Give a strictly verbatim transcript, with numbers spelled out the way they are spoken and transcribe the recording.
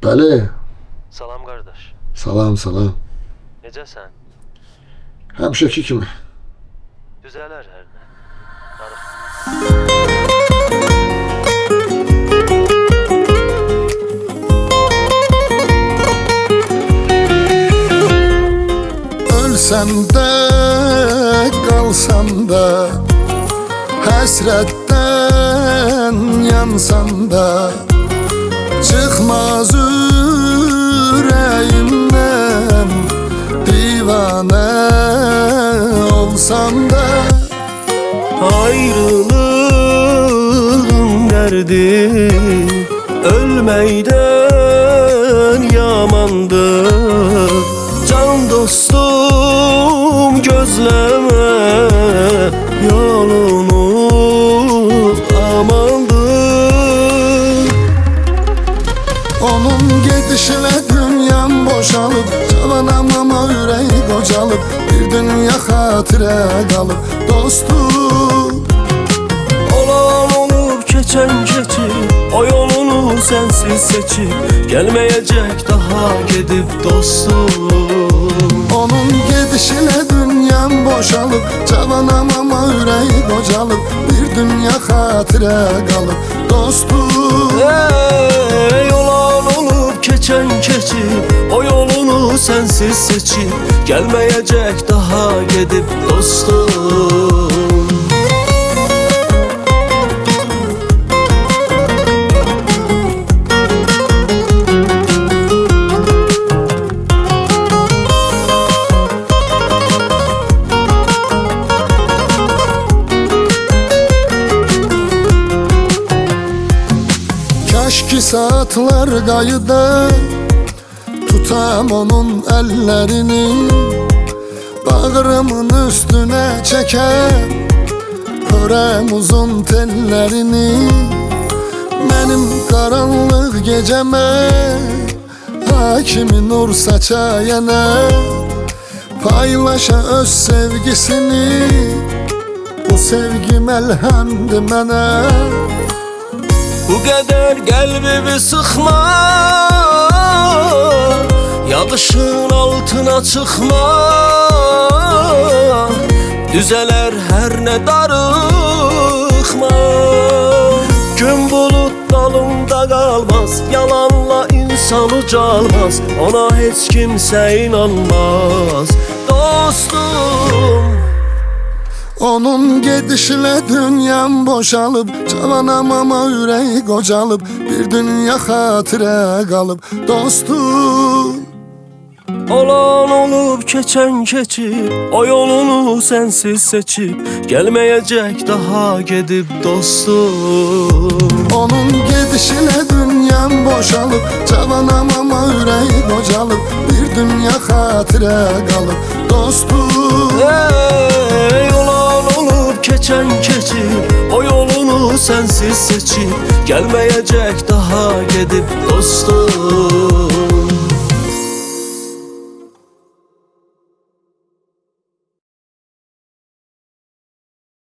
Bəli. Salam qardaş. Salam, salam. Necəsən? Həmişəki kimi. Düzələr hər nə. Darıq. Ölsəm də, qalsam da, həsrətdən yansam da, çıxmaz ürəyimdən divanə olsam da. Ayrılığın dərdi ölməkdən yamandır. Can dostum gözləmə yolunu amandır. Onun gedişinə dünyam boşalıb, cavanam ama ürəyi qocalıb, bir dünya xatirə qalıb dostum. Olan olub keçən keçib, o yolunu sənsiz seçib, gəlməyəcək daha gedib dostum. Onun gedişinə dünyam boşalıb, cavanam ama ürəyi qocalıb, bir dünya xatirə qalıb dostum. Ey olan olub keçən keçib, o yolunu sənsiz seçib, gəlməyəcək daha gedib dostum. Kaş ki saatler qayıda, tutam onun əllərini, bağrımın üstünə çəkəm, hörəm uzun tellərini. Mənim qaranlıq gecəmə hakimi nur saçayana, paylaşa öz sevgisini, bu sevgi məlhəmdir mənə. Bu qədər qəlbimi sıxma, yağışın altına çıxma, düzələr hər nə darıxma. Gün bulut dalında qalmaz, yalanla insan ucalmaz, ona heç kimsə inanmaz dostum. Onun gedişinə dünyam boşalıb, cavanam ama ürəyi qocalıb, bir dünya xatirə qalıb dostum. Olan olub keçən keçib, o yolunu sənsiz seçib, gəlməyəcək daha gedib dostum. Onun gedişinə dünyam boşalıb, cavanam ama ürəyi qocalıb, bir dünya xatirə qalıb dostum. Ey olan olub keçən keçib, o yolunu sənsiz seçib, gəlməyəcək daha gedib dostum.